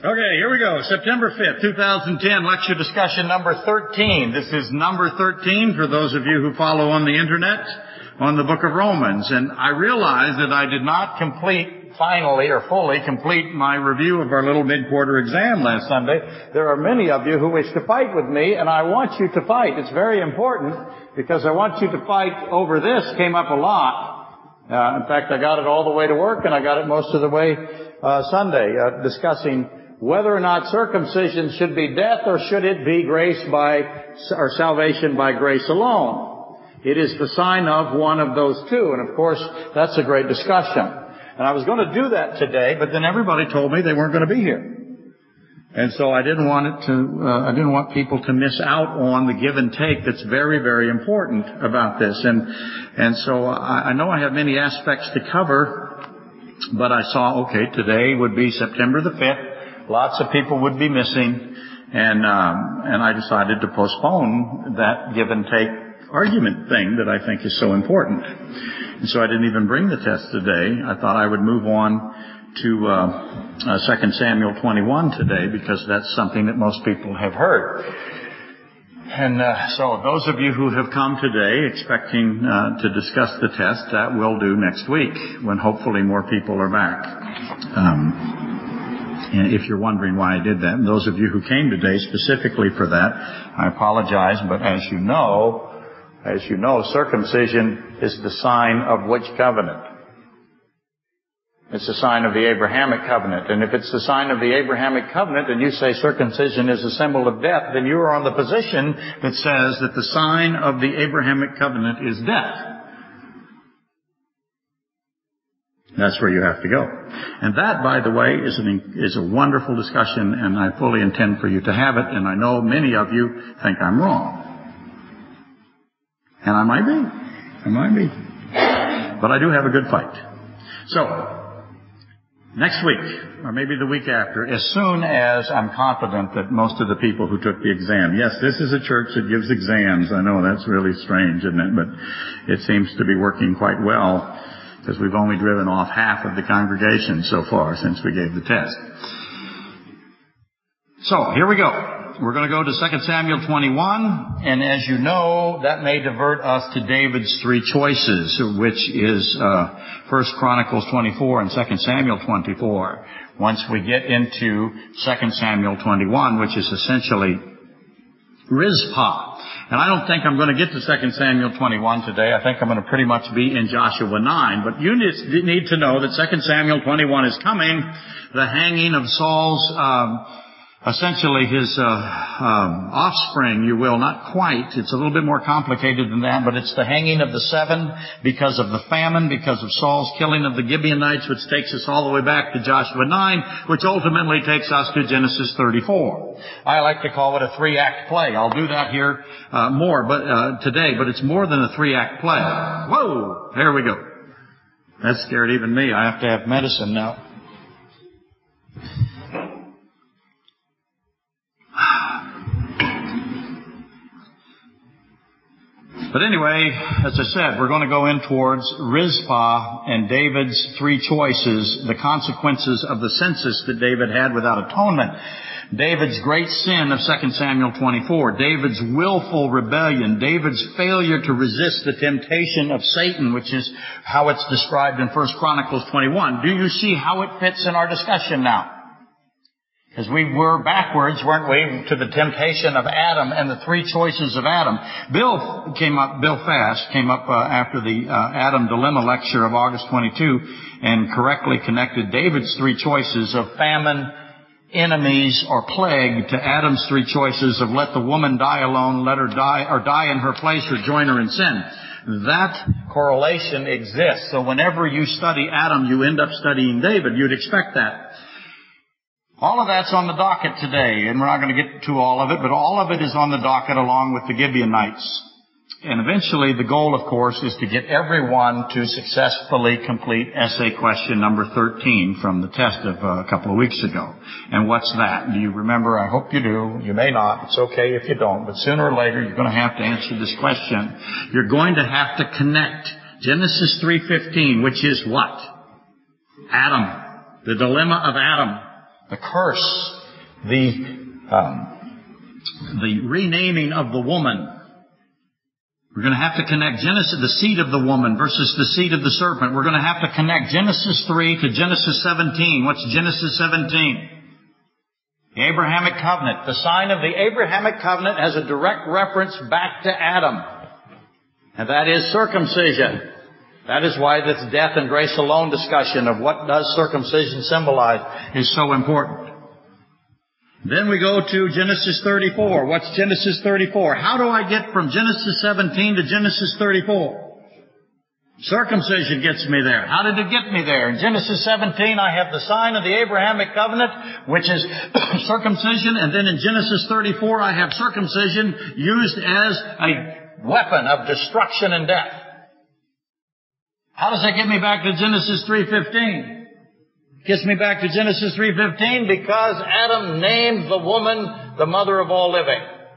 Okay, here we go. September 5th, 2010, lecture discussion number 13. This is number 13 for those of you who follow on the internet on the book of Romans. And I realize that I did not fully complete my review of our little mid-quarter exam last Sunday. There are many of you who wish to fight with me, and I want you to fight. It's very important because I want you to fight over this. Came up a lot. In fact, I got it all the way to work, and I got it most of the way Sunday, discussing whether or not circumcision should be death or should it be or salvation by grace alone. It is the sign of one of those two. And of course, that's a great discussion. And I was going to do that today, but then everybody told me they weren't going to be here. And so I didn't want people to miss out on the give and take that's very, very important about this. And so I know I have many aspects to cover, but I saw, today would be September the 5th. Lots of people would be missing, and I decided to postpone that give and take argument thing that I think is so important. And so I didn't even bring the test today. I thought I would move on to 2 Samuel 21 today because that's something that most people have heard. And so those of you who have come today expecting to discuss the test, that will do next week when hopefully more people are back. And if you're wondering why I did that, and those of you who came today specifically for that, I apologize, but as you know, circumcision is the sign of which covenant? It's the sign of the Abrahamic covenant. And if it's the sign of the Abrahamic covenant and you say circumcision is a symbol of death, then you are on the position that says that the sign of the Abrahamic covenant is death. That's where you have to go. And that, by the way, is a wonderful discussion, and I fully intend for you to have it, and I know many of you think I'm wrong. And I might be. But I do have a good fight. So, next week, or maybe the week after, as soon as I'm confident that most of the people who took the exam, yes, this is a church that gives exams. I know that's really strange, isn't it? But it seems to be working quite well, because we've only driven off half of the congregation so far since we gave the test. So, here we go. We're going to go to 2 Samuel 21, and as you know, that may divert us to David's three choices, which is 1 Chronicles 24 and 2 Samuel 24. Once we get into 2 Samuel 21, which is essentially Rizpah. And I don't think I'm going to get to 2 Samuel 21 today. I think I'm going to pretty much be in Joshua 9. But you need to know that 2 Samuel 21 is coming. The hanging of Saul's, essentially his offspring, you will. Not quite. It's a little bit more complicated than that. But it's the hanging of the 7 because of the famine, because of Saul's killing of the Gibeonites, which takes us all the way back to Joshua 9, which ultimately takes us to Genesis 34. I like to call it a 3-act play. I'll do that here more today, but it's more than a 3-act play. Whoa! There we go. That scared even me. I have to have medicine now. But anyway, as I said, we're going to go in towards Rizpah and David's three choices, the consequences of the census that David had without atonement. David's great sin of 2 Samuel 24, David's willful rebellion, David's failure to resist the temptation of Satan, which is how it's described in 1 Chronicles 21. Do you see how it fits in our discussion now? Because we were backwards, weren't we, to the temptation of Adam and the three choices of Adam. Bill Fast came up after the Adam Dilemma lecture of August 22 and correctly connected David's three choices of famine, enemies, or plague to Adam's three choices of let the woman die alone, let her die, or die in her place, or join her in sin. That correlation exists. So whenever you study Adam, you end up studying David. You'd expect that. All of that's on the docket today, and we're not going to get to all of it, but all of it is on the docket along with the Gibeonites. And eventually the goal, of course, is to get everyone to successfully complete essay question number 13 from the test of a couple of weeks ago. And what's that? Do you remember? I hope you do. You may not. It's okay if you don't. But sooner or later, you're going to have to answer this question. You're going to have to connect Genesis 3:15, which is what? Adam. The dilemma of Adam. the curse, the renaming of the woman. We're going to have to connect Genesis, the seed of the woman versus the seed of the serpent. We're going to have to connect Genesis 3 to Genesis 17. What's Genesis 17? The Abrahamic covenant. The sign of the Abrahamic covenant has a direct reference back to Adam. And that is circumcision. That is why this death and grace alone discussion of what does circumcision symbolize is so important. Then we go to Genesis 34. What's Genesis 34? How do I get from Genesis 17 to Genesis 34? Circumcision gets me there. How did it get me there? In Genesis 17, I have the sign of the Abrahamic covenant, which is circumcision. And then in Genesis 34, I have circumcision used as a weapon of destruction and death. How does that get me back to Genesis 3:15? Gets me back to Genesis 3:15 because Adam named the woman the mother of all living.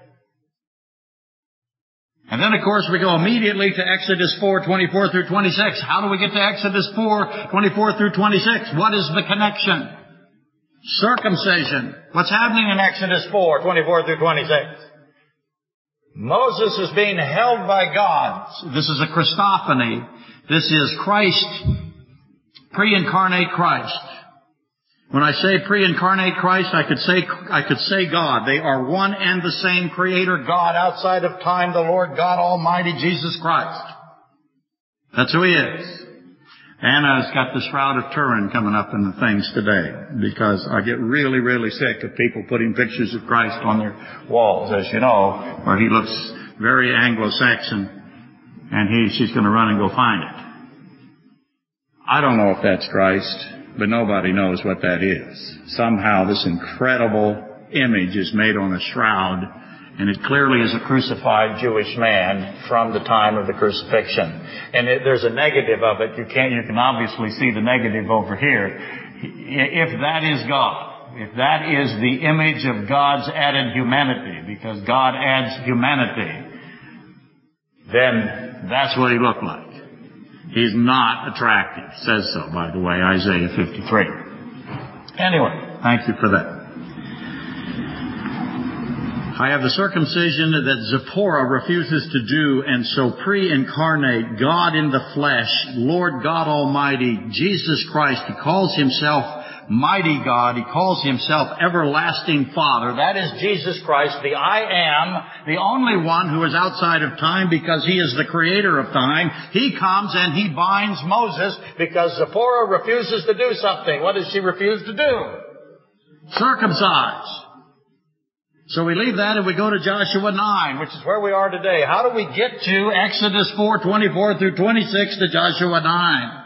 And then, of course, we go immediately to Exodus 4:24 through 26. How do we get to Exodus 4:24 through 26? What is the connection? Circumcision. What's happening in Exodus 4:24 through 26? Moses is being held by God. This is a Christophany. This is Christ, pre-incarnate Christ. When I say pre-incarnate Christ, I could say God. They are one and the same Creator God outside of time, the Lord God Almighty, Jesus Christ. That's who He is. Anna's got the Shroud of Turin coming up in the things today because I get really, really sick of people putting pictures of Christ on their walls, as you know, where He looks very Anglo-Saxon, and she's going to run and go find it. I don't know if that's Christ, but nobody knows what that is. Somehow this incredible image is made on a shroud, and it clearly is a crucified Jewish man from the time of the crucifixion. And there's a negative of it. You can obviously see the negative over here. If that is God, if that is the image of God's added humanity, because God adds humanity, then that's what He looked like. He's not attractive. Says so, by the way, Isaiah 53. Anyway, thank you for that. I have the circumcision that Zipporah refuses to do, and so pre-incarnate God in the flesh, Lord God Almighty, Jesus Christ, He calls Himself Mighty God. He calls Himself Everlasting Father. That is Jesus Christ, the I Am, the only one who is outside of time because He is the creator of time. He comes and He binds Moses because Zipporah refuses to do something. What does she refuse to do? Circumcise. So we leave that and we go to Joshua 9, which is where we are today. How do we get to Exodus 4:24 through 26 to Joshua 9?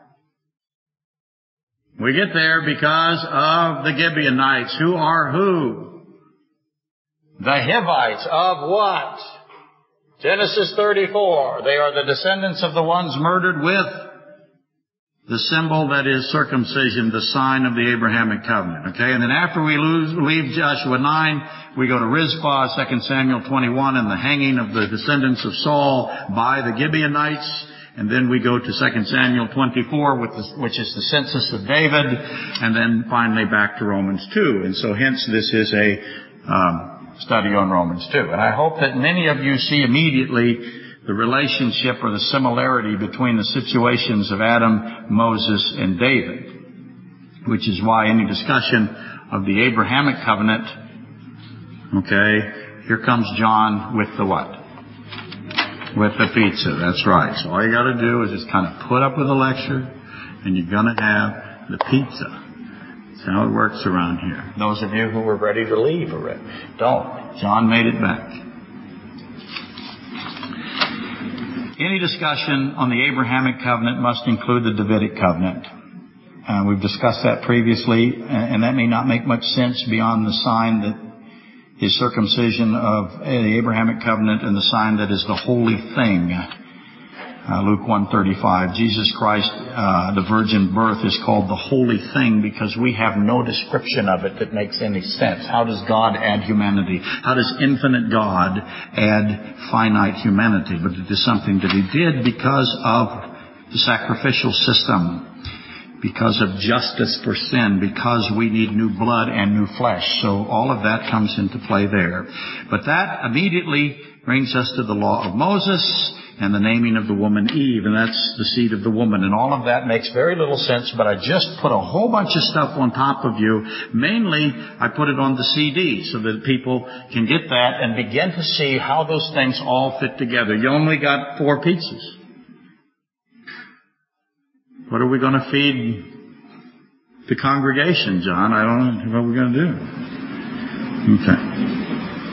We get there because of the Gibeonites. Who are who? The Hivites of what? Genesis 34. They are the descendants of the ones murdered with the symbol that is circumcision, the sign of the Abrahamic covenant. Okay, and then after we leave Joshua 9, we go to Rizpah, 2 Samuel 21, and the hanging of the descendants of Saul by the Gibeonites. And then we go to 2 Samuel 24, which is the census of David, and then finally back to Romans 2. And so hence this is a study on Romans 2. And I hope that many of you see immediately the relationship or the similarity between the situations of Adam, Moses, and David, which is why any discussion of the Abrahamic covenant, okay, here comes John with the what? With the pizza, that's right. So all you got to do is just kind of put up with the lecture, and you're going to have the pizza. That's how it works around here. Those of you who were ready to leave already, don't. John made it back. Any discussion on the Abrahamic covenant must include the Davidic covenant. We've discussed that previously, and that may not make much sense beyond the sign that is circumcision of the Abrahamic covenant and the sign that is the holy thing. Luke 1:35. Jesus Christ, the virgin birth, is called the holy thing because we have no description of it that makes any sense. How does God add humanity? How does infinite God add finite humanity? But it is something that He did because of the sacrificial system. because of justice for sin, because we need new blood and new flesh. So all of that comes into play there. But that immediately brings us to the law of Moses and the naming of the woman Eve, and that's the seed of the woman. And all of that makes very little sense, but I just put a whole bunch of stuff on top of you. Mainly, I put it on the CD so that people can get that and begin to see how those things all fit together. You only got 4 pizzas. What are we going to feed the congregation, John? I don't know what we're going to do. Okay.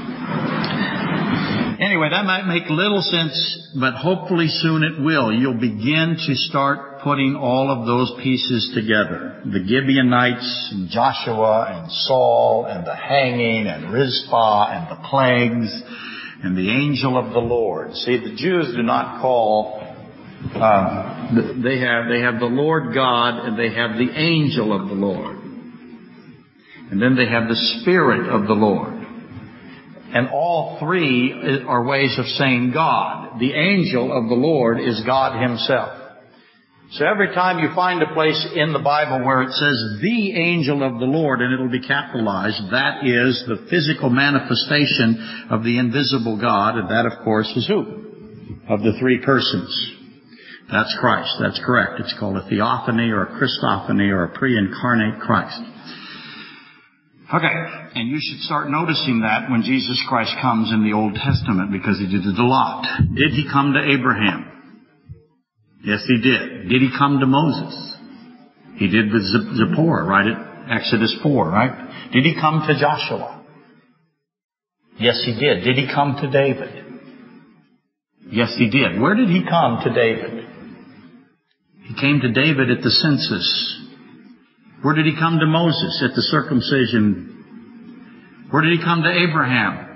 Anyway, that might make little sense, but hopefully soon it will. You'll begin to start putting all of those pieces together. The Gibeonites, and Joshua, and Saul, and the hanging, and Rizpah, and the plagues, and the angel of the Lord. See, the Jews do not call... They have the Lord God, and they have the angel of the Lord. And then they have the Spirit of the Lord. And all 3 are ways of saying God. The angel of the Lord is God Himself. So every time you find a place in the Bible where it says the angel of the Lord, and it'll be capitalized, that is the physical manifestation of the invisible God, and that, of course, is who? Of the 3 persons. That's Christ. That's correct. It's called a theophany or a Christophany or a pre-incarnate Christ. Okay, and you should start noticing that when Jesus Christ comes in the Old Testament, because He did it a lot. Did He come to Abraham? Yes, He did. Did He come to Moses? He did with Zipporah, right at Exodus 4, right? Did He come to Joshua? Yes, He did. Did He come to David? Yes, He did. Where did He come to David? He came to David at the census. Where did He come to Moses? At the circumcision. Where did He come to Abraham?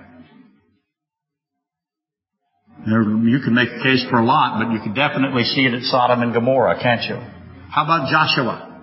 You can make a case for a lot, but you can definitely see it at Sodom and Gomorrah, can't you? How about Joshua?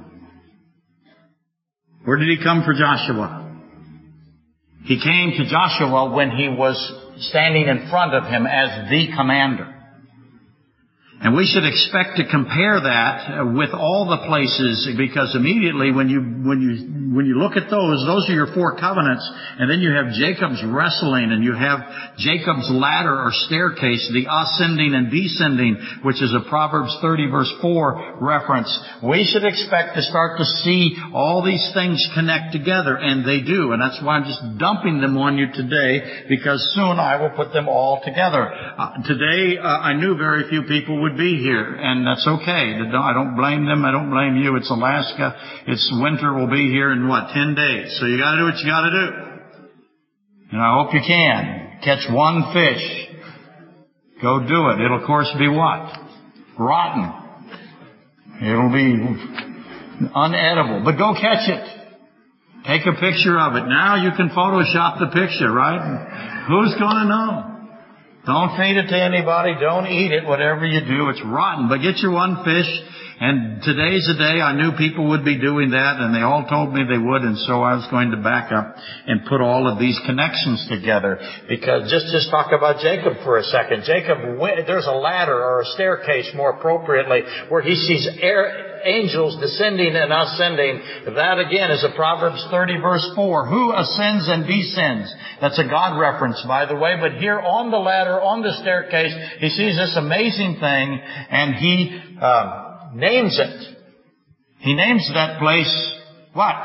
Where did He come for Joshua? He came to Joshua when he was standing in front of him as the commander. And we should expect to compare that with all the places, because immediately when you look at those are your 4 covenants, and then you have Jacob's wrestling, and you have Jacob's ladder or staircase, the ascending and descending, which is a Proverbs 30 verse 4 reference. We should expect to start to see all these things connect together, and they do. And that's why I'm just dumping them on you today, because soon I will put them all together. Today, I knew very few people would be here, and that's okay. I don't blame them. I don't blame you. It's Alaska. It's winter. Will be here in 10 days. So you got to do what you got to do. And I hope you can catch 1 fish. Go do it. It'll of course be what? Rotten. It'll be unedible. But go catch it. Take a picture of it. Now you can Photoshop the picture, right? Who's going to know? Don't feed it to anybody. Don't eat it. Whatever you do, it's rotten. But get your 1 fish. And today's the day I knew people would be doing that, and they all told me they would, and so I was going to back up and put all of these connections together. Because just talk about Jacob for a second. Jacob, there's a ladder or a staircase, more appropriately, where he sees angels descending and ascending. That again is a Proverbs 30 verse 4. Who ascends and descends? That's a God reference, by the way. But here on the ladder, on the staircase, he sees this amazing thing, and he names it. He names that place what?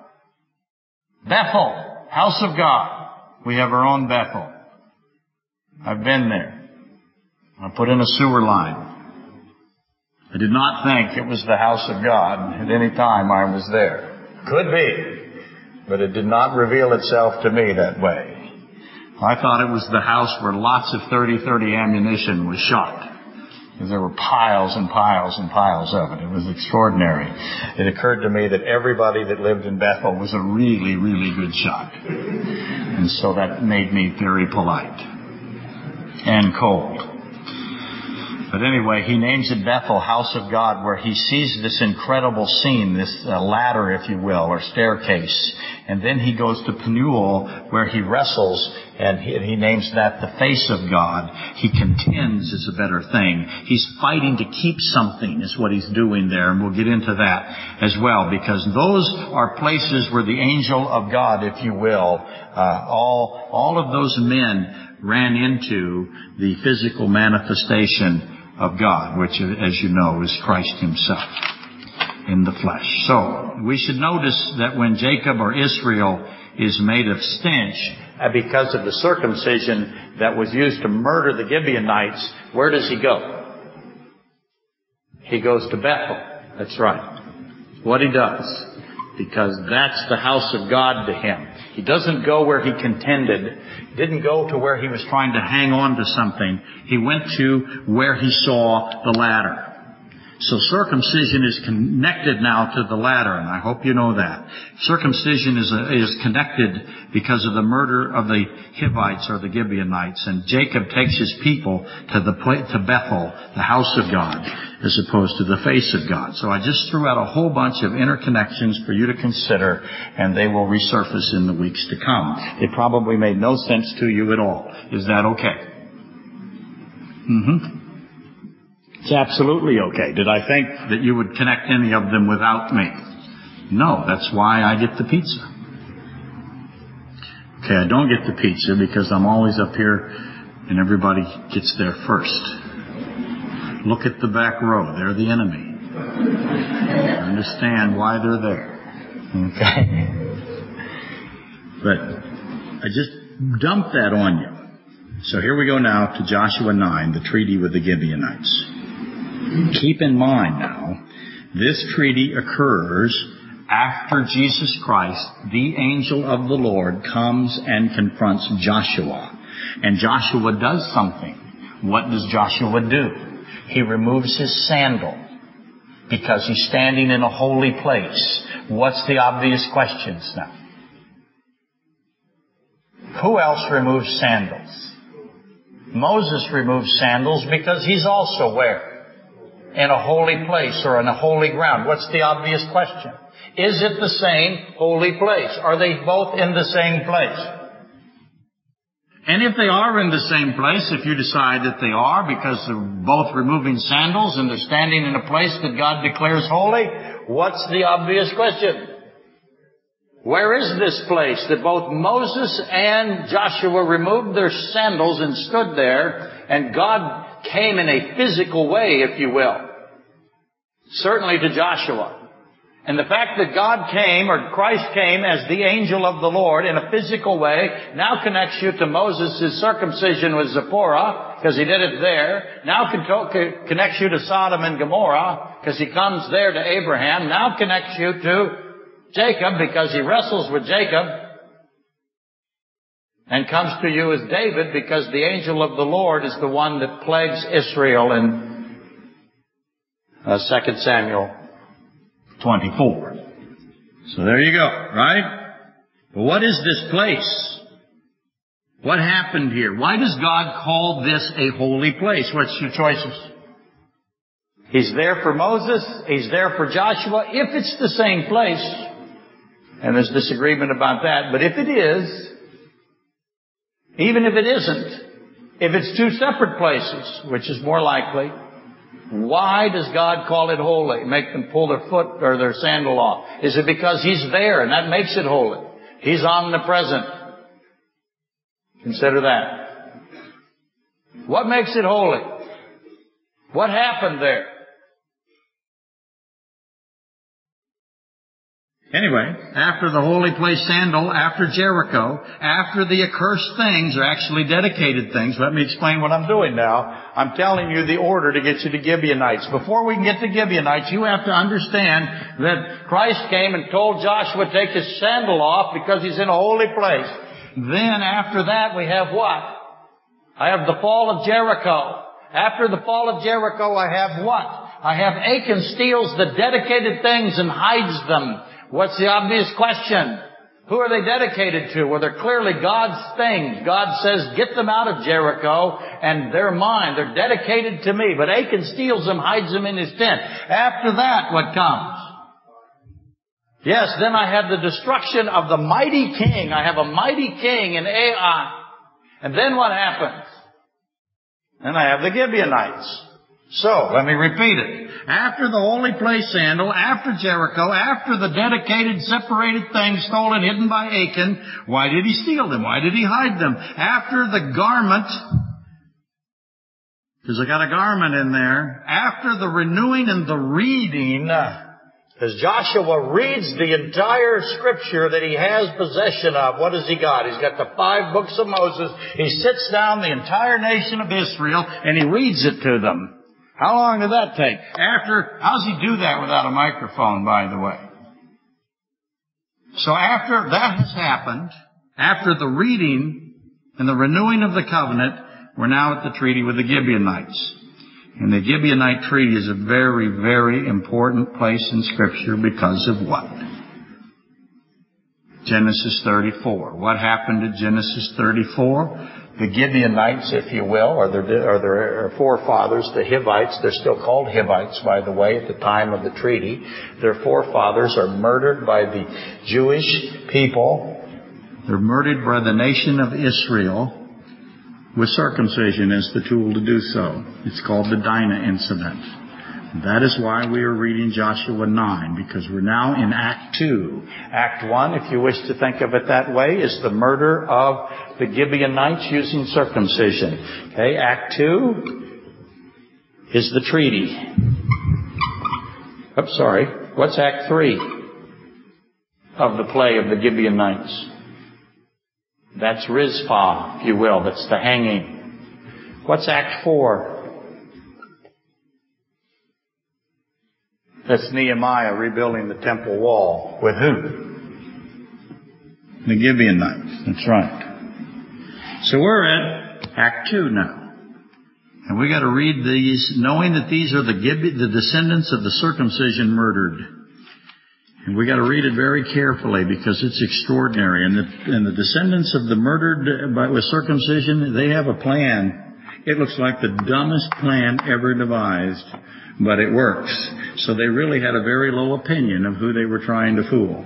Bethel, house of God. We have our own Bethel. I've been there. I put in a sewer line. I did not think it was the house of God at any time I was there. Could be, but it did not reveal itself to me that way. I thought it was the house where lots of 30-30 ammunition was shot. Because there were piles and piles and piles of it. It was extraordinary. It occurred to me that everybody that lived in Bethel was a really, really good shot. And so that made me very polite and cold. But anyway, he names it Bethel, house of God, where he sees this incredible scene, this ladder, if you will, or staircase. And then he goes to Penuel, where he wrestles And he names that the face of God. He contends is a better thing. He's fighting to keep something is what he's doing there. And we'll get into that as well, because those are places where the angel of God, if you will, all of those men ran into the physical manifestation of God, which, as you know, is Christ himself in the flesh. So we should notice that when Jacob or Israel is made of stench because of the circumcision that was used to murder the Gibeonites, where does he go? He goes to Bethel. That's right. What he does. Because that's the house of God to him. He doesn't go where he contended. He didn't go to where he was trying to hang on to something. He went to where he saw the ladder. So circumcision is connected now to the ladder, and I hope you know that. Circumcision is connected because of the murder of the Hivites or the Gibeonites, and Jacob takes his people to Bethel, the house of God, as opposed to the face of God. So I just threw out a whole bunch of interconnections for you to consider, and they will resurface in the weeks to come. It probably made no sense to you at all. Is that okay? It's absolutely okay. Did I think that you would connect any of them without me? No, that's why I get the pizza. Okay, I don't get the pizza because I'm always up here and everybody gets there first. Look at the back row. They're the enemy. I understand why they're there. Okay? But I just dumped that on you. So here we go now to Joshua 9, the treaty with the Gibeonites. Keep in mind now, this treaty occurs after Jesus Christ, the angel of the Lord, comes and confronts Joshua. And Joshua does something. What does Joshua do? He removes his sandal because he's standing in a holy place. What's the obvious questions now? Who else removes sandals? Moses removes sandals because he's also where? In a holy place or in a holy ground. What's the obvious question? Is it the same holy place? Are they both in the same place? And if they are in the same place, if you decide that they are because they're both removing sandals and they're standing in a place that God declares holy, what's the obvious question? Where is this place that both Moses and Joshua removed their sandals and stood there, and God came in a physical way, if you will, certainly to Joshua. And the fact that God came, or Christ came as the angel of the Lord in a physical way, now connects you to Moses' circumcision with Zipporah, because he did it there. Now connects you to Sodom and Gomorrah, because he comes there to Abraham. Now connects you to Jacob, because he wrestles with Jacob. And comes to you as David, because the angel of the Lord is the one that plagues Israel in 2 Samuel 24. So there you go, right? But what is this place? What happened here? Why does God call this a holy place? What's your choices? He's there for Moses. He's there for Joshua. If it's the same place, and there's disagreement about that, but if it is, even if it isn't, if it's two separate places, which is more likely, why does God call it holy? Make them pull their foot or their sandal off? Is it because He's there and that makes it holy? He's omnipresent. Consider that. What makes it holy? What happened there? Anyway, after the holy place sandal, after Jericho, after the accursed things are actually dedicated things, let me explain what I'm doing now. I'm telling you the order to get you to Gibeonites. Before we can get to Gibeonites, you have to understand that Christ came and told Joshua to take his sandal off because he's in a holy place. Then after that we have what? I have the fall of Jericho. After the fall of Jericho I have what? I have Achan steals the dedicated things and hides them. What's the obvious question? Who are they dedicated to? Well, they're clearly God's things. God says, get them out of Jericho, and they're mine. They're dedicated to me. But Achan steals them, hides them in his tent. After that, what comes? Yes, then I have the destruction of the mighty king. I have a mighty king in Ai. And then what happens? Then I have the Gibeonites. So, let me repeat it. After the holy place sandal, after Jericho, after the dedicated, separated things stolen, hidden by Achan, why did he steal them? Why did he hide them? After the garment, because I got a garment in there, after the renewing and the reading, as Joshua reads the entire Scripture that he has possession of, what has he got? He's got the 5 books of Moses. He sits down the entire nation of Israel and he reads it to them. How long did that take? How does he do that without a microphone, by the way? So after that has happened, after the reading and the renewing of the covenant, we're now at the treaty with the Gibeonites. And the Gibeonite treaty is a very, very important place in Scripture because of what? Genesis 34. What happened to Genesis 34? The Gibeonites, if you will, or their forefathers, the Hivites, they're still called Hivites, by the way, at the time of the treaty. Their forefathers are murdered by the Jewish people. They're murdered by the nation of Israel with circumcision as the tool to do so. It's called the Dinah incident. That is why we are reading Joshua 9, because we're now in Act 2. Act 1, if you wish to think of it that way, is the murder of the Gibeonites using circumcision. Okay, Act 2 is the treaty. What's Act 3 of the play of the Gibeonites? That's Rizpah, if you will. That's the hanging. What's Act 4? That's Nehemiah rebuilding the temple wall. With who? The Gibeonites. That's right. So we're at Act 2 now. And we got to read these knowing that these are the descendants of the circumcision murdered. And we got to read it very carefully because it's extraordinary. And the descendants of the murdered with circumcision, they have a plan. It looks like the dumbest plan ever devised, but it works. So they really had a very low opinion of who they were trying to fool.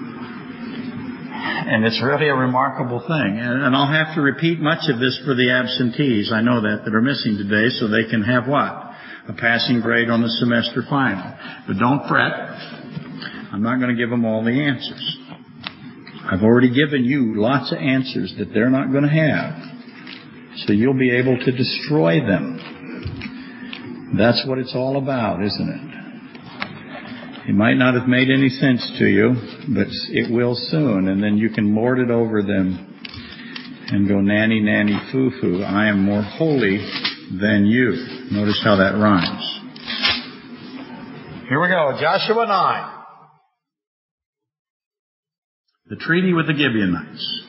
And it's really a remarkable thing. And I'll have to repeat much of this for the absentees, I know that are missing today, so they can have what? A passing grade on the semester final. But don't fret. I'm not going to give them all the answers. I've already given you lots of answers that they're not going to have. So you'll be able to destroy them. That's what it's all about, isn't it? It might not have made any sense to you, but it will soon. And then you can lord it over them and go nanny, nanny, foo-foo. I am more holy than you. Notice how that rhymes. Here we go. Joshua 9. The treaty with the Gibeonites.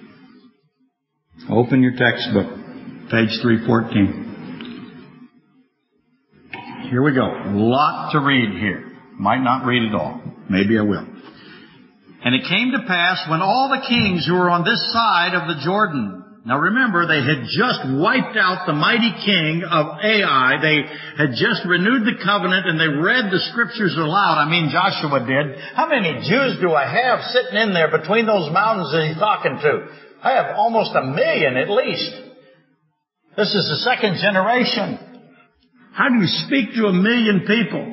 Open your textbook, page 314. Here we go. A lot to read here. Might not read it all. Maybe I will. And it came to pass when all the kings who were on this side of the Jordan. Now remember, they had just wiped out the mighty king of Ai. They had just renewed the covenant and they read the Scriptures aloud. I mean, Joshua did. How many Jews do I have sitting in there between those mountains that he's talking to? I have almost 1 million at least. This is the second generation. How do you speak to 1 million people?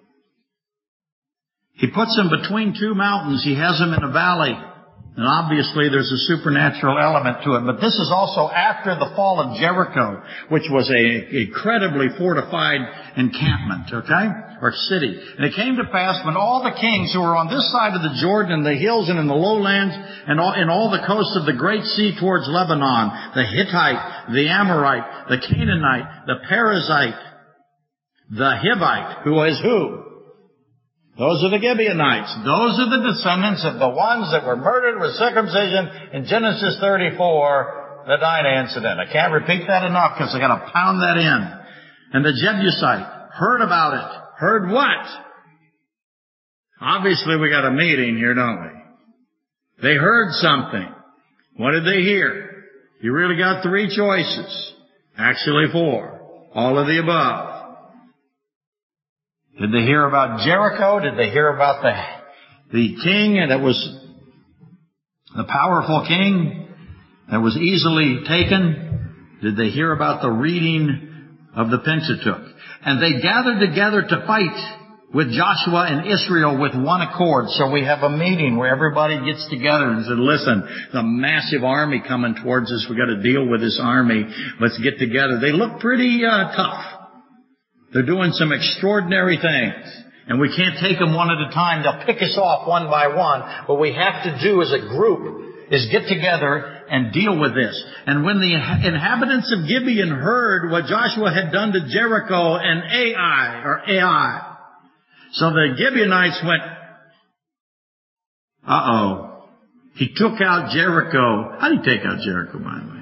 He puts them between 2 mountains. He has them in a valley. And obviously there's a supernatural element to it. But this is also after the fall of Jericho, which was an incredibly fortified encampment, okay? Or city. And it came to pass when all the kings who were on this side of the Jordan, in the hills and in the lowlands, and in all the coasts of the great sea towards Lebanon, the Hittite, the Amorite, the Canaanite, the Perizzite, the Hivite, who is who? Those are the Gibeonites. Those are the descendants of the ones that were murdered with circumcision in Genesis 34, the Dinah incident. I can't repeat that enough because I got to pound that in. And the Jebusite heard about it. Heard what? Obviously we got a meeting here, don't we? They heard something. What did they hear? You really got 3 choices. Actually 4. All of the above. Did they hear about Jericho? Did they hear about the king that was the powerful king? that was easily taken? Did they hear about the reading of the Pentateuch? And they gathered together to fight with Joshua and Israel with one accord. So we have a meeting where everybody gets together and said, listen, the massive army coming towards us. We've got to deal with this army. Let's get together. They look pretty tough. They're doing some extraordinary things. And we can't take them one at a time. They'll pick us off one by one. What we have to do as a group is get together and deal with this. And when the inhabitants of Gibeon heard what Joshua had done to Jericho and Ai, so the Gibeonites went, uh-oh. He took out Jericho. How did he take out Jericho, by the way?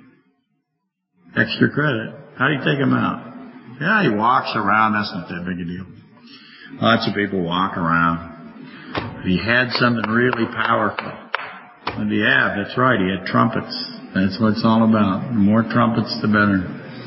Extra credit. How did he take him out? Yeah, he walks around. That's not that big a deal. Lots of people walk around. But he had something really powerful. What did he have? That's right. He had trumpets. That's what it's all about. The more trumpets, the better.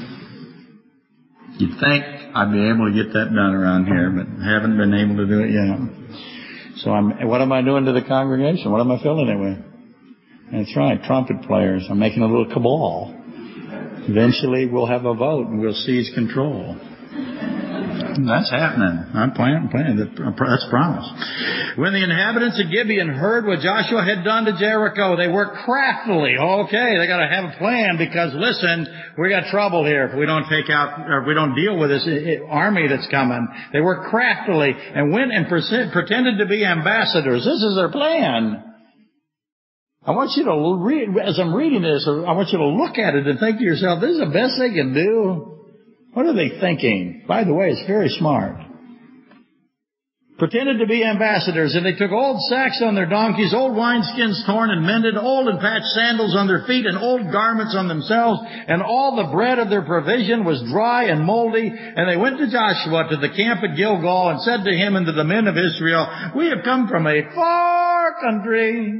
You'd think I'd be able to get that done around here, but haven't been able to do it yet. So what am I doing to the congregation? What am I filling it with? That's right, trumpet players. I'm making a little cabal. Eventually we'll have a vote and we'll seize control. That's happening. I'm planning. That's promise. When the inhabitants of Gibeon heard what Joshua had done to Jericho, they worked craftily. Okay, they got to have a plan because, listen, we got trouble here if we don't take out, or if we don't deal with this army that's coming. They worked craftily and went and pretended to be ambassadors. This is their plan. I want you to read, as I'm reading this, I want you to look at it and think to yourself, this is the best they can do. What are they thinking? By the way, it's very smart. Pretended to be ambassadors, and they took old sacks on their donkeys, old wineskins torn and mended, old and patched sandals on their feet, and old garments on themselves, and all the bread of their provision was dry and moldy. And they went to Joshua to the camp at Gilgal and said to him and to the men of Israel, we have come from a far country,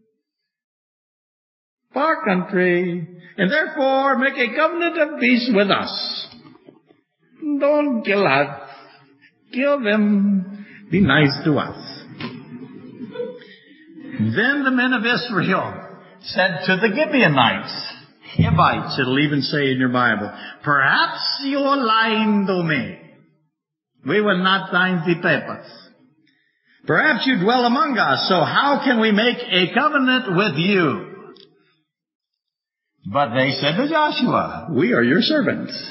and therefore make a covenant of peace with us. Don't kill us. Kill them. Be nice to us. Then the men of Israel said to the Gibeonites, Hivites, it'll even say in your Bible, perhaps you are lying to me. We will not sign the papers. Perhaps you dwell among us, so how can we make a covenant with you? But they said to Joshua, we are your servants.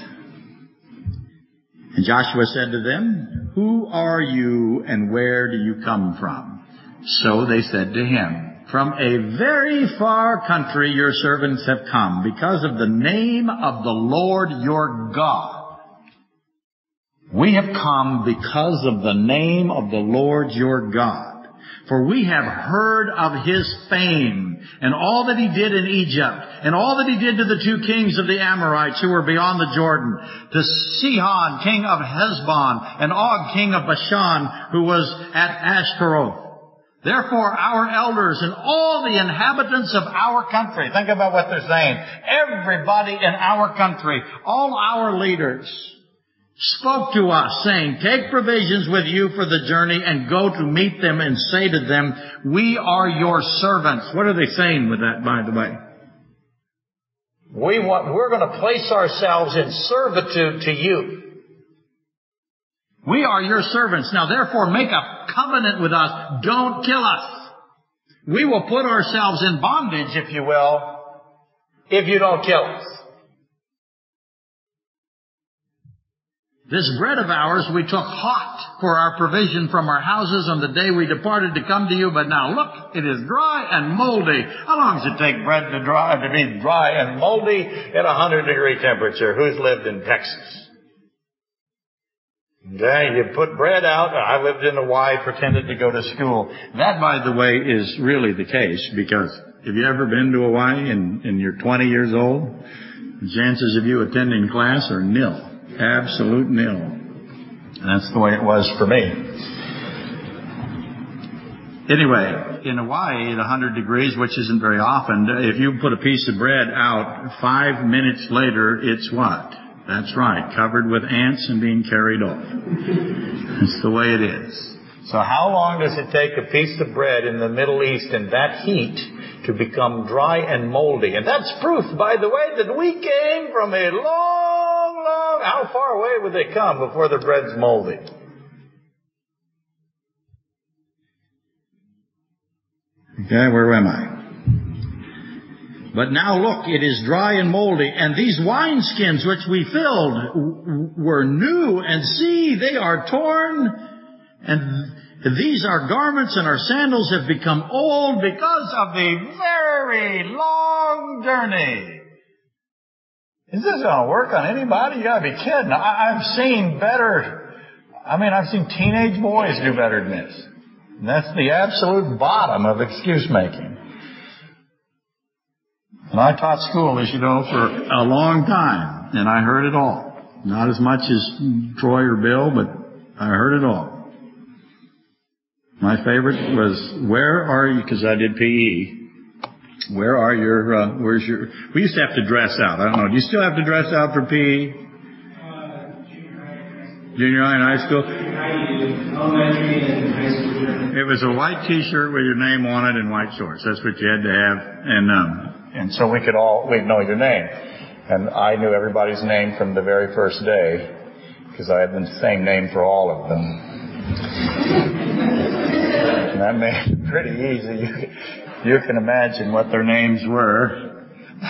And Joshua said to them, who are you and where do you come from? So they said to him, from a very far country your servants have come because of the name of the Lord your God. We have come because of the name of the Lord your God. For we have heard of his fame and all that he did in Egypt and all that he did to the two kings of the Amorites who were beyond the Jordan, to Sihon, king of Heshbon, and Og, king of Bashan, who was at Ashtaroth. Therefore our elders and all the inhabitants of our country, think about what they're saying, everybody in our country, all our leaders, spoke to us, saying, take provisions with you for the journey and go to meet them and say to them, we are your servants. What are they saying with that, by the way? We're going to place ourselves in servitude to you. We are your servants. Now, therefore, make a covenant with us. Don't kill us. We will put ourselves in bondage, if you will, if you don't kill us. This bread of ours we took hot for our provision from our houses on the day we departed to come to you, but now look, it is dry and moldy. How long does it take bread to be dry and moldy at 100-degree temperature? Who's lived in Texas? Okay, you put bread out. I lived in Hawaii, pretended to go to school. That, by the way, is really the case, because have you ever been to Hawaii and you're 20 years old? The chances of you attending class are nil. Absolute nil. That's the way it was for me. Anyway, in Hawaii at 100 degrees, which isn't very often, if you put a piece of bread out, 5 minutes later, it's what? That's right, covered with ants and being carried off. That's the way it is. So how long does it take a piece of bread in the Middle East in that heat to become dry and moldy. And that's proof, by the way, that we came from a long, how far away would they come before the bread's moldy? Okay, where am I? But now look, it is dry and moldy, and these wineskins which we filled were new, and see, they are torn, and these our garments and our sandals have become old because of the very long journey. Is this going to work on anybody? You got to be kidding. I've seen teenage boys do better than this. And that's the absolute bottom of excuse making. And I taught school, as you know, for a long time, and I heard it all. Not as much as Troy or Bill, but I heard it all. My favorite was, where are you, because I did PE, where are your, we used to have to dress out. I don't know, do you still have to dress out for PE? Junior high and high school? Elementary and high school. It was a white t-shirt with your name on it and white shorts. That's what you had to have. And so we'd know your name. And I knew everybody's name from the very first day, because I had the same name for all of them. And that made it pretty easy. You can imagine what their names were.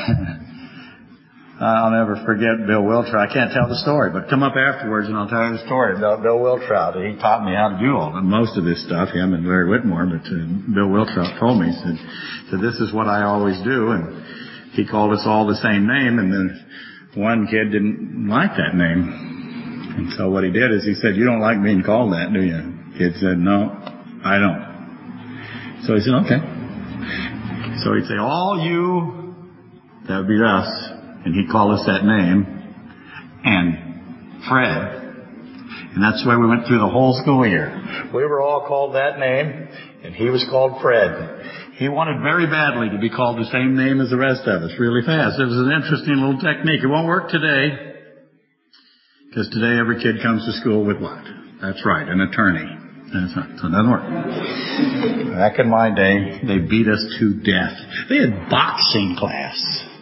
I'll never forget Bill Wiltrout. I can't tell the story, but come up afterwards and I'll tell you the story about Bill Wiltrout. He taught me how to do all of most of this stuff. Him and Larry Whitmore, but Bill Wiltrout told me, he said, this is what I always do. And he called us all the same name, and then one kid didn't like that name. And so what he did is he said, you don't like being called that, do you? Kid said, no, I don't. So he said, okay. So he'd say, all you, that would be us. And he'd call us that name, and Fred. And that's the way we went through the whole school year. We were all called that name, and he was called Fred. He wanted very badly to be called the same name as the rest of us, really fast. It was an interesting little technique. It won't work today, because today every kid comes to school with what? That's right, an attorney. That's right. So it doesn't work. Back in my day, they beat us to death. They had boxing class.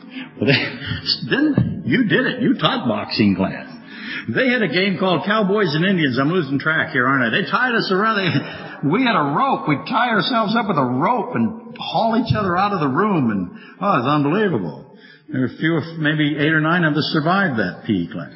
Then you did it. You taught boxing class. They had a game called Cowboys and Indians. I'm losing track here, aren't I? They tied us around. We had a rope. We'd tie ourselves up with a rope and haul each other out of the room. And, it was unbelievable. There were a few, maybe 8 or 9 of us survived that PE class.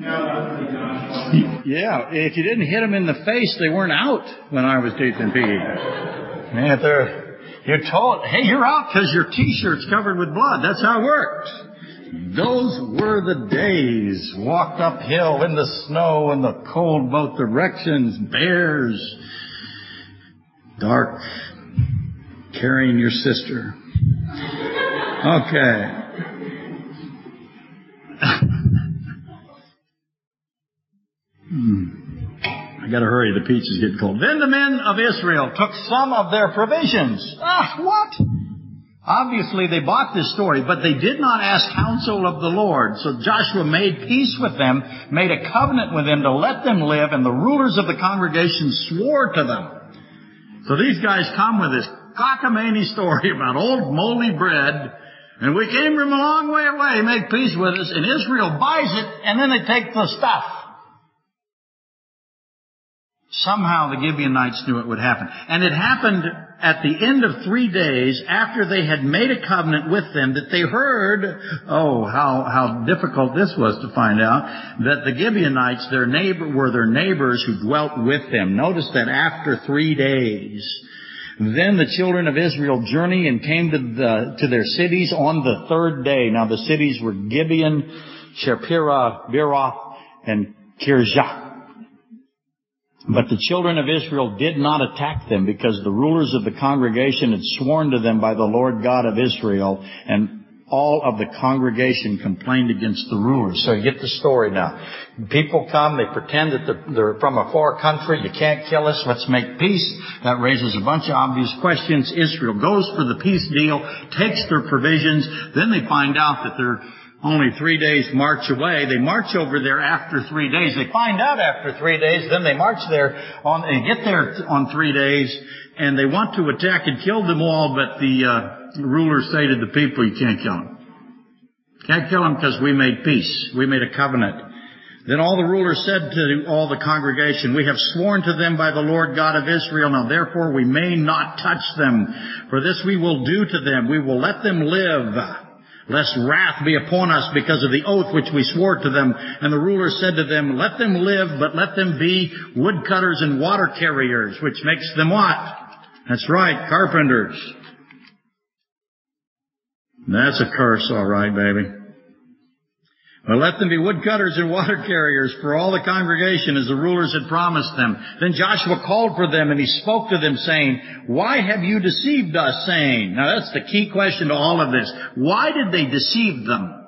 Yeah, if you didn't hit them in the face, they weren't out when I was teaching PE. Man, you're told, hey, you're out because your T-shirt's covered with blood. That's how it works. Those were the days. Walked uphill in the snow and the cold both directions. Bears. Dark. Carrying your sister. Okay. I gotta hurry, the peach is getting cold. Then the men of Israel took some of their provisions. What? Obviously they bought this story, but they did not ask counsel of the Lord. So Joshua made peace with them, made a covenant with them to let them live, and the rulers of the congregation swore to them. So these guys come with this cockamamie story about old moldy bread, and we came from a long way away, make peace with us, and Israel buys it, and then they take the stuff. Somehow the Gibeonites knew it would happen. And it happened at the end of 3 days after they had made a covenant with them that they heard, how difficult this was to find out, that the Gibeonites, were their neighbors who dwelt with them. Notice that after 3 days. Then the children of Israel journeyed and came to their cities on the 3rd day. Now the cities were Gibeon, Shepherah, Beeroth, and Kirjah. But the children of Israel did not attack them because the rulers of the congregation had sworn to them by the Lord God of Israel, and all of the congregation complained against the rulers. So you get the story now. People come, they pretend that they're from a far country. You can't kill us. Let's make peace. That raises a bunch of obvious questions. Israel goes for the peace deal, takes their provisions. Then they find out that they're only 3 days march away. They march over there after 3 days. They find out after 3 days. Then they march there they get there on 3 days, and they want to attack and kill them all, but the rulers say to the people, you can't kill them. Can't kill them because we made peace. We made a covenant. Then all the rulers said to all the congregation, we have sworn to them by the Lord God of Israel. Now therefore we may not touch them. For this we will do to them. We will let them live, lest wrath be upon us because of the oath which we swore to them. And the rulers said to them, let them live, but let them be woodcutters and water carriers, which makes them what? That's right, carpenters. That's a curse, all right, baby. But let them be woodcutters and water carriers for all the congregation, as the rulers had promised them. Then Joshua called for them, and he spoke to them, saying, why have you deceived us, saying? Now that's the key question to all of this. Why did they deceive them?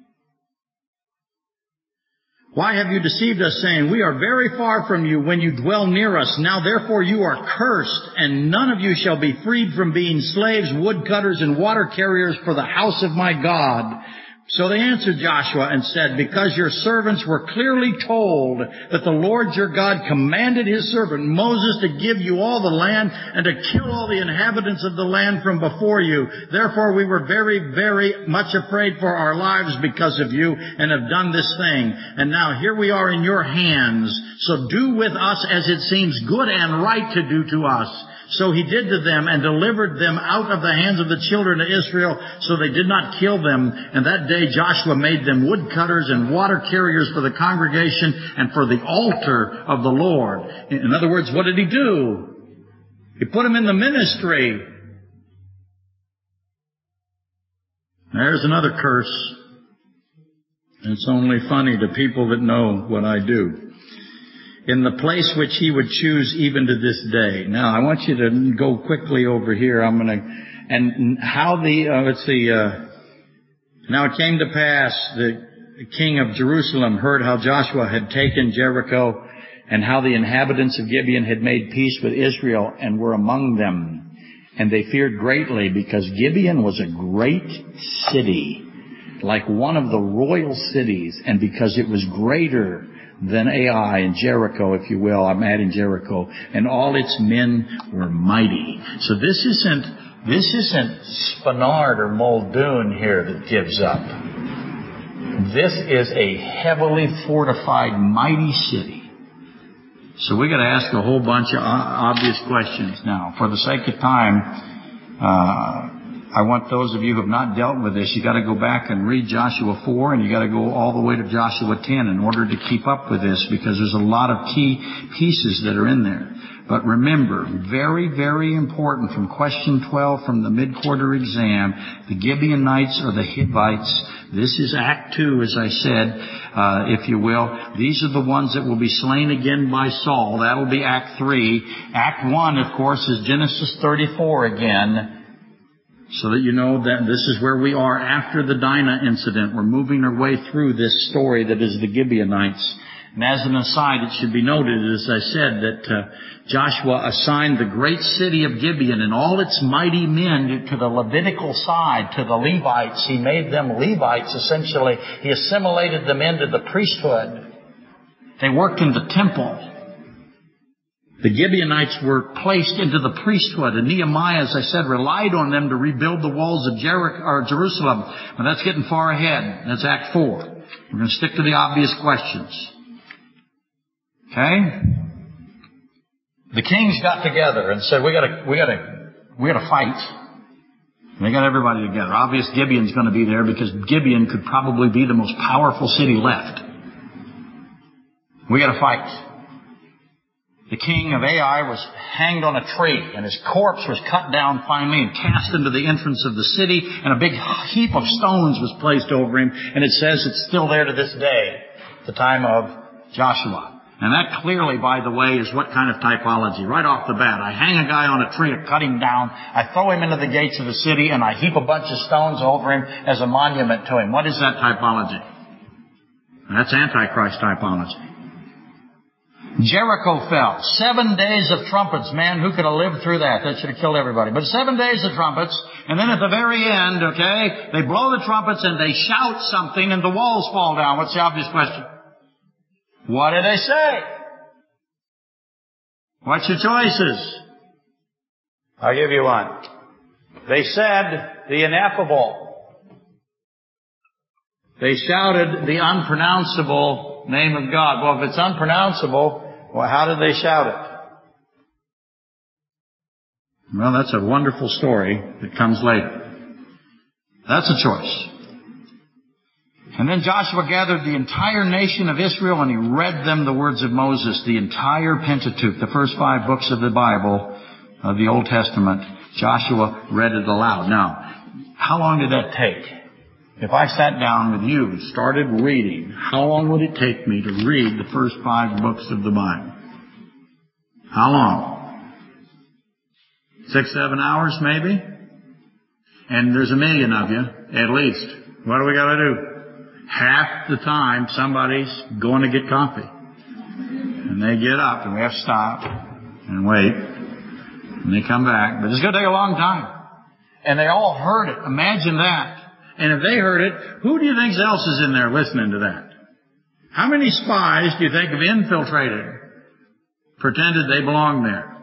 Why have you deceived us, saying, we are very far from you when you dwell near us. Now therefore you are cursed, and none of you shall be freed from being slaves, woodcutters, and water carriers for the house of my God. So they answered Joshua and said, because your servants were clearly told that the Lord your God commanded his servant Moses to give you all the land and to kill all the inhabitants of the land from before you. Therefore we were very, very much afraid for our lives because of you and have done this thing. And now here we are in your hands. So do with us as it seems good and right to do to us. So he did to them and delivered them out of the hands of the children of Israel, so they did not kill them. And that day Joshua made them woodcutters and water carriers for the congregation and for the altar of the Lord. In other words, what did he do? He put them in the ministry. There's another curse. It's only funny to people that know what I do. In the place which he would choose even to this day. Now, I want you to go quickly over here. And how now it came to pass, the king of Jerusalem heard how Joshua had taken Jericho and how the inhabitants of Gibeon had made peace with Israel and were among them. And they feared greatly because Gibeon was a great city, like one of the royal cities, and because it was greater than Ai and Jericho, if you will. I'm adding Jericho. And all its men were mighty. So this isn't Spanard or Muldoon here that gives up. This is a heavily fortified, mighty city. So we got to ask a whole bunch of obvious questions now. For the sake of time, I want those of you who have not dealt with this, you got to go back and read Joshua 4, and you got to go all the way to Joshua 10 in order to keep up with this, because there's a lot of key pieces that are in there. But remember, very, very important from question 12 from the mid-quarter exam, the Gibeonites or the Hivites. This is Act 2, as I said, if you will. These are the ones that will be slain again by Saul. That'll be Act 3. Act 1, of course, is Genesis 34 again. So that you know that this is where we are after the Dinah incident. We're moving our way through this story that is the Gibeonites. And as an aside, it should be noted, as I said, that Joshua assigned the great city of Gibeon and all its mighty men to the Levitical side, to the Levites. He made them Levites, essentially. He assimilated them into the priesthood. They worked in the temple. The Gibeonites were placed into the priesthood, and Nehemiah, as I said, relied on them to rebuild the walls of Jerusalem. But that's getting far ahead. That's Act 4. We're going to stick to the obvious questions. Okay? The kings got together and said, we gotta fight. And they got everybody together. Obvious Gibeon's going to be there because Gibeon could probably be the most powerful city left. We gotta fight. The king of Ai was hanged on a tree, and his corpse was cut down finally and cast into the entrance of the city, and a big heap of stones was placed over him, and it says it's still there to this day, the time of Joshua. And that clearly, by the way, is what kind of typology? Right off the bat. I hang a guy on a tree, I cut him down, I throw him into the gates of the city, and I heap a bunch of stones over him as a monument to him. What is that typology? That's Antichrist typology. Jericho fell. 7 days of trumpets. Man, who could have lived through that? That should have killed everybody. But 7 days of trumpets, and then at the very end, okay, they blow the trumpets and they shout something and the walls fall down. What's the obvious question? What did they say? What's your choices? I'll give you one. They said the ineffable. They shouted the unpronounceable name of God. Well, if it's unpronounceable, well, how did they shout it? Well, that's a wonderful story that comes later. That's a choice. And then Joshua gathered the entire nation of Israel and he read them the words of Moses, the entire Pentateuch, the first 5 books of the Bible, of the Old Testament. Joshua read it aloud. Now, how long did that take? If I sat down with you and started reading, how long would it take me to read the first 5 books of the Bible? How long? 6, 7 hours maybe? And there's a million of you, at least. What do we got to do? Half the time somebody's going to get coffee. And they get up and we have to stop and wait. And they come back. But it's going to take a long time. And they all heard it. Imagine that. And if they heard it, who do you think else is in there listening to that? How many spies do you think have infiltrated, pretended they belonged there?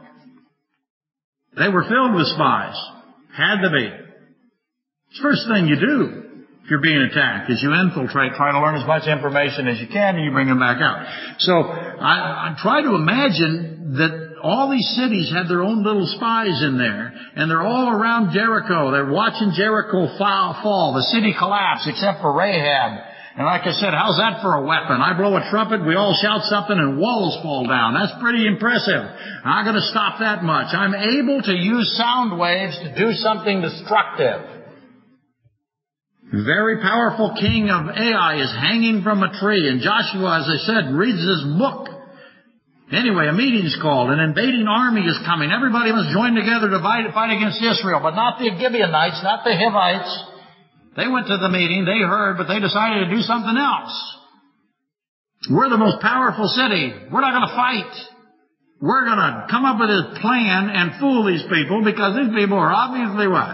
They were filled with spies. Had to be. It's the first thing you do. If you're being attacked, is you infiltrate, try to learn as much information as you can, and you bring them back out. So I try to imagine that all these cities had their own little spies in there, and they're all around Jericho. They're watching Jericho fall. The city collapsed except for Rahab. And like I said, how's that for a weapon? I blow a trumpet, we all shout something, and walls fall down. That's pretty impressive. I'm going to stop that much. I'm able to use sound waves to do something destructive. The very powerful king of Ai is hanging from a tree, and Joshua, as I said, reads his book. Anyway, a meeting's called. An invading army is coming. Everybody must join together to fight against Israel, but not the Gibeonites, not the Hivites. They went to the meeting, they heard, but they decided to do something else. We're the most powerful city. We're not going to fight. We're going to come up with a plan and fool these people, because these people are obviously what?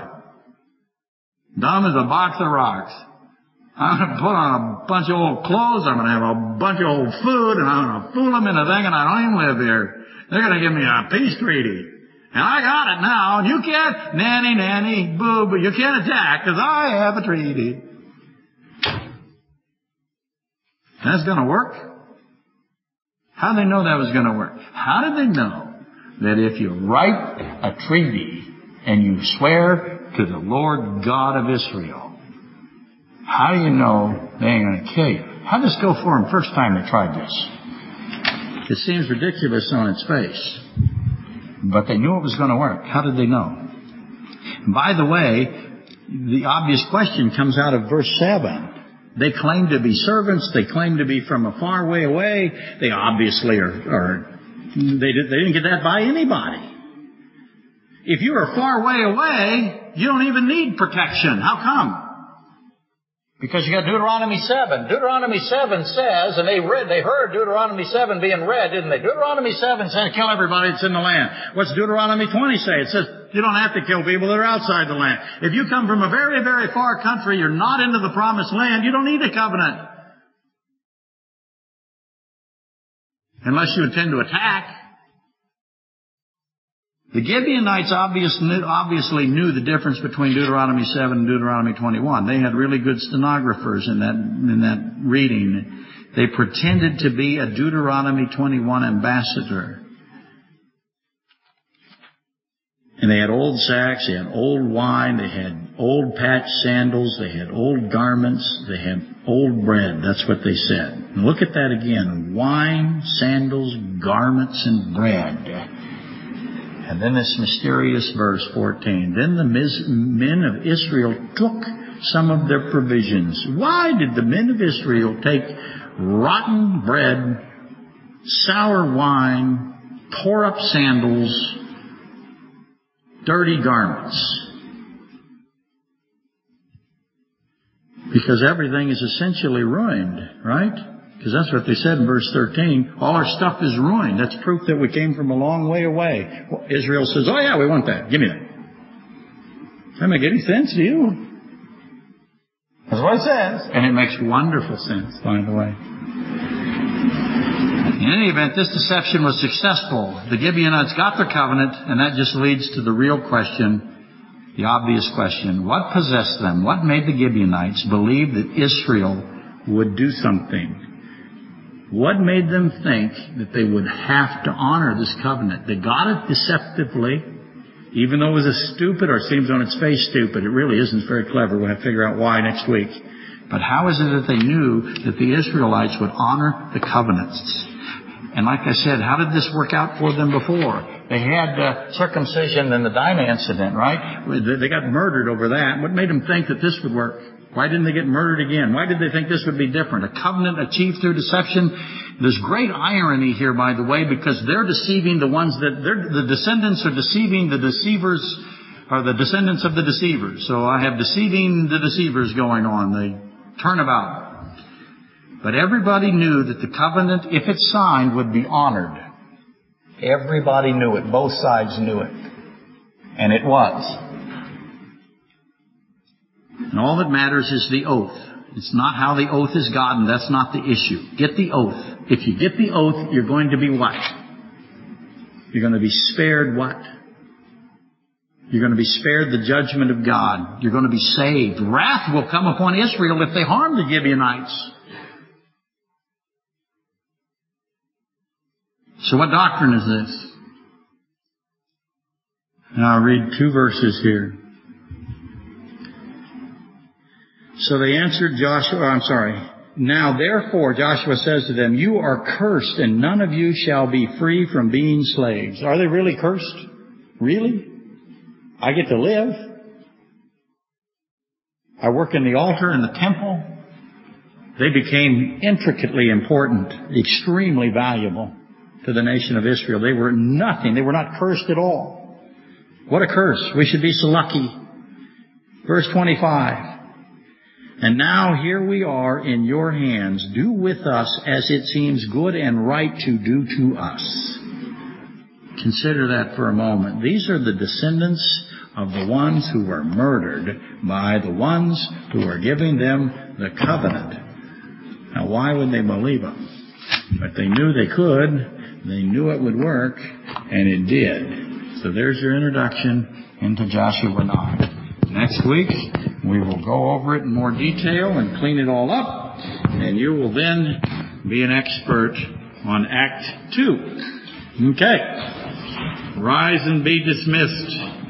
Dumb as a box of rocks. I'm going to put on a bunch of old clothes, I'm going to have a bunch of old food, and I'm going to fool them into thinking I don't even live here. They're going to give me a peace treaty. And I got it now, and you can't, nanny, boo, but you can't attack, because I have a treaty. That's going to work? How did they know that was going to work? How did they know that if you write a treaty and you swear to the Lord God of Israel, how do you know they ain't going to kill you? How did this go for them first time they tried this? It seems ridiculous on its face. But they knew it was going to work. How did they know? And by the way, the obvious question comes out of verse 7. They claim to be servants. They claim to be from a far way away. They obviously they didn't get that by anybody. If you are far way away, you don't even need protection. How come? Because you got Deuteronomy 7. Deuteronomy 7 says, and they heard Deuteronomy 7 being read, didn't they? Deuteronomy 7 says, kill everybody that's in the land. What's Deuteronomy 20 say? It says, you don't have to kill people that are outside the land. If you come from a very, very far country, you're not into the promised land, you don't need a covenant. Unless you intend to attack. The Gibeonites obviously knew the difference between Deuteronomy 7 and Deuteronomy 21. They had really good stenographers in that reading. They pretended to be a Deuteronomy 21 ambassador. And they had old sacks, they had old wine, they had old patched sandals, they had old garments, they had old bread. That's what they said. And look at that again. Wine, sandals, garments, and bread. And then this mysterious verse 14. Then the men of Israel took some of their provisions. Why did the men of Israel take rotten bread, sour wine, tore up sandals, dirty garments? Because everything is essentially ruined, right? Because that's what they said in verse 13. All our stuff is ruined. That's proof that we came from a long way away. Well, Israel says, oh yeah, we want that. Give me that. Does that make any sense to you? That's what it says. And it makes wonderful sense, by the way. In any event, this deception was successful. The Gibeonites got their covenant, and that just leads to the real question. the obvious question, what possessed them? What made the Gibeonites believe that Israel would do something? What made them think that they would have to honor this covenant? They got it deceptively, even though it was a stupid, or seems on its face stupid. It really isn't very clever. We'll have to figure out why next week. But how is it that they knew that the Israelites would honor the covenants? And like I said, how did this work out for them before? They had circumcision in the Dinah incident, right? They got murdered over that. What made them think that this would work? Why didn't they get murdered again? Why did they think this would be different? A covenant achieved through deception. There's great irony here, by the way, because they're deceiving the ones that the descendants are deceiving the deceivers, or the descendants of the deceivers. So I have deceiving the deceivers going on. They turn about. But everybody knew that the covenant, if it's signed, would be honored. Everybody knew it. Both sides knew it. And it was. And all that matters is the oath. It's not how the oath is gotten. That's not the issue. Get the oath. If you get the oath, you're going to be what? You're going to be spared what? You're going to be spared the judgment of God. You're going to be saved. Wrath will come upon Israel if they harm the Gibeonites. So what doctrine is this? Now I'll read 2 verses here. So they answered Now therefore, Joshua says to them, you are cursed, and none of you shall be free from being slaves. Are they really cursed? Really? I get to live. I work in the altar in the temple. They became intricately important, extremely valuable to the nation of Israel. They were nothing. They were not cursed at all. What a curse. We should be so lucky. Verse 25. And now here we are in your hands. Do with us as it seems good and right to do to us. Consider that for a moment. These are the descendants of the ones who were murdered by the ones who were giving them the covenant. Now why would they believe them? But they knew they could. They knew it would work, and it did. So there's your introduction into Joshua 9. Next week, we will go over it in more detail and clean it all up, and you will then be an expert on Act 2. Okay. Rise and be dismissed.